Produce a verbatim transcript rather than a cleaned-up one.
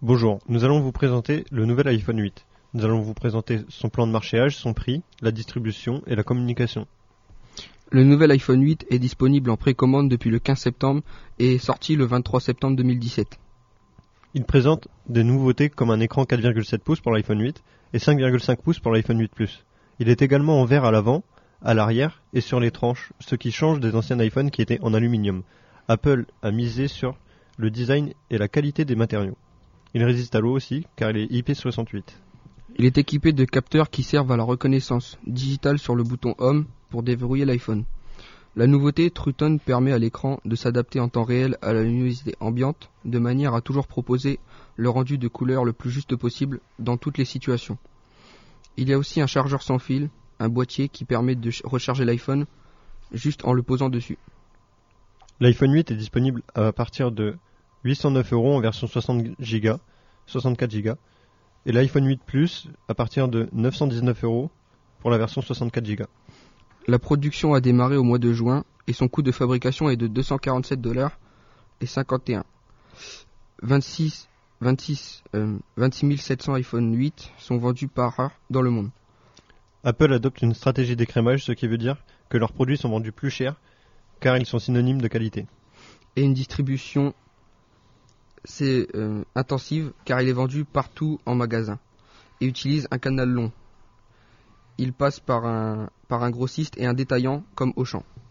Bonjour, nous allons vous présenter le nouvel iPhone huit. Nous allons vous présenter son plan de marchéage, son prix, la distribution et la communication. Le nouvel iPhone huit est disponible en précommande depuis le quinze septembre et est sorti le vingt-trois septembre deux mille dix-sept. Il présente des nouveautés comme un écran quatre virgule sept pouces pour l'iPhone huit et cinq virgule cinq pouces pour l'iPhone huit Plus. Il est également en verre à l'avant, à l'arrière et sur les tranches, ce qui change des anciens iPhones qui étaient en aluminium. Apple a misé sur le design et la qualité des matériaux. Il résiste à l'eau aussi, car il est I P soixante-huit. Il est équipé de capteurs qui servent à la reconnaissance digitale sur le bouton Home pour déverrouiller l'iPhone. La nouveauté True Tone permet à l'écran de s'adapter en temps réel à la luminosité ambiante, de manière à toujours proposer le rendu de couleur le plus juste possible dans toutes les situations. Il y a aussi un chargeur sans fil, un boîtier qui permet de recharger l'iPhone juste en le posant dessus. L'iPhone huit est disponible à partir de huit cent neuf euros en version soixante giga, soixante-quatre giga, et l'iPhone huit Plus à partir de neuf cent dix-neuf euros pour la version soixante-quatre giga. La production a démarré au mois de juin et son coût de fabrication est de deux cent quarante-sept dollars et cinquante et un. vingt-six, vingt-six, euh, vingt-six mille sept cents iPhone huit sont vendus par heure dans le monde. Apple adopte une stratégie d'écrémage, ce qui veut dire que leurs produits sont vendus plus cher car ils sont synonymes de qualité. Et une distribution c'est euh, intensive car il est vendu partout en magasin et utilise un canal long. Il passe par un, par un grossiste et un détaillant comme Auchan.